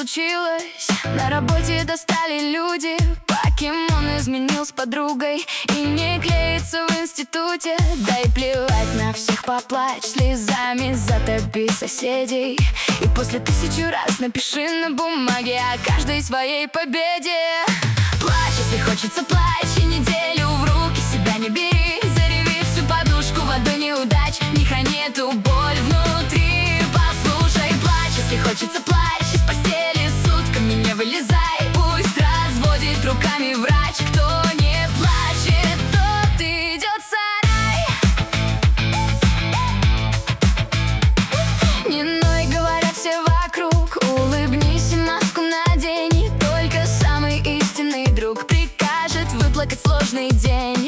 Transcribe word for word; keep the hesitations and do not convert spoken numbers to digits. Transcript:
случилось. На работе достали люди, покемон изменил с подругой и не клеится в институте. Да и плевать на всех, поплачь слезами, затопи соседей. И после тысячу раз напиши на бумаге о каждой своей победе. Плачь, если хочется, плачь, и неделю в руки себя не бери. Зареви всю подушку водой неудач, не храни эту боль внутри. Послушай, плачь, если хочется, плачь, из постели сутками не вылезай. Пусть разводит руками врач, кто не плачет, тот идет в сарай. Не ной, говорят все вокруг, улыбнись и маску надень. Только самый истинный друг прикажет выплакать сложный день.